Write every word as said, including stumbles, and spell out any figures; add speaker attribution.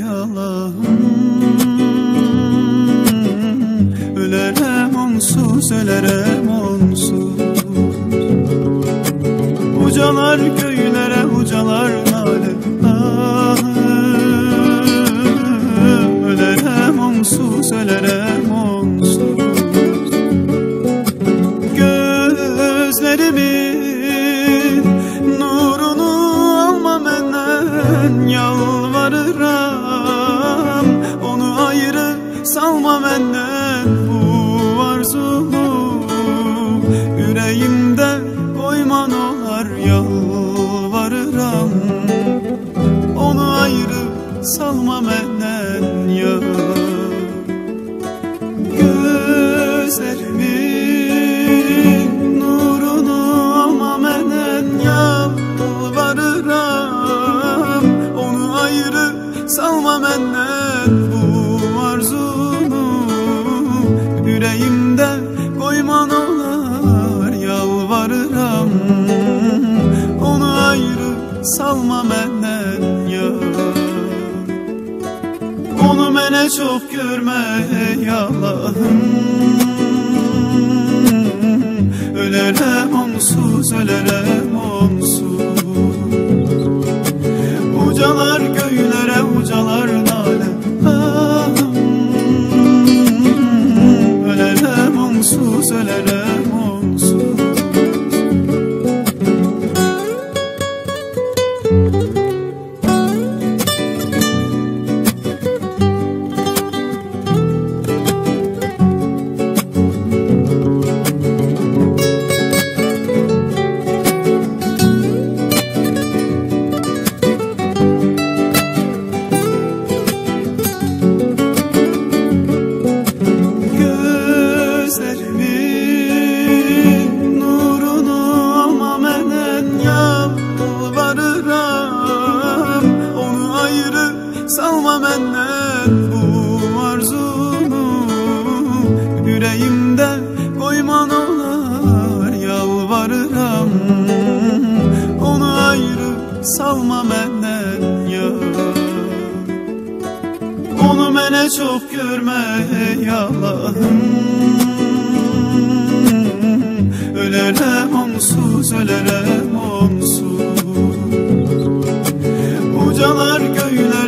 Speaker 1: Allah'ım. Ölerem onsuz, ölerem onsuz. Ucalar göylere, ucalar nale. Ah, ölerem onsuz, ölerem onsuz. Gözlerimin nurunu alma menden, yalvarıram. Onu ayrı salma benden, bu arzulu yüreğimde koyman olar, yalvarıram. Onu ayrı salma benden ya. Gözlerimin nurunu alma benden, yalvarıram. Onu ayrı salma benden, bu arzunu yüreğimde koyman olar, yalvarıram. Onu ayrı salma benden ya. Onu mene çok görme ey Allah'ım. Ölerem onsuz, ölerem onsuz. Ucalar göylere, ucalar nale. Ah, ölerem onsuz, ölerem onsuz. Gözlerimin nurunu alma benden, yalvarıram. Onu ayrı salma benden, bu arzunu yüreğimde koyman olar, yalvarıram. Onu ayrı salma benden ya. Onu mene çok görme ey Allah'ım. Ölerem onsuz, ölerem onsuz. Ucalar göyle,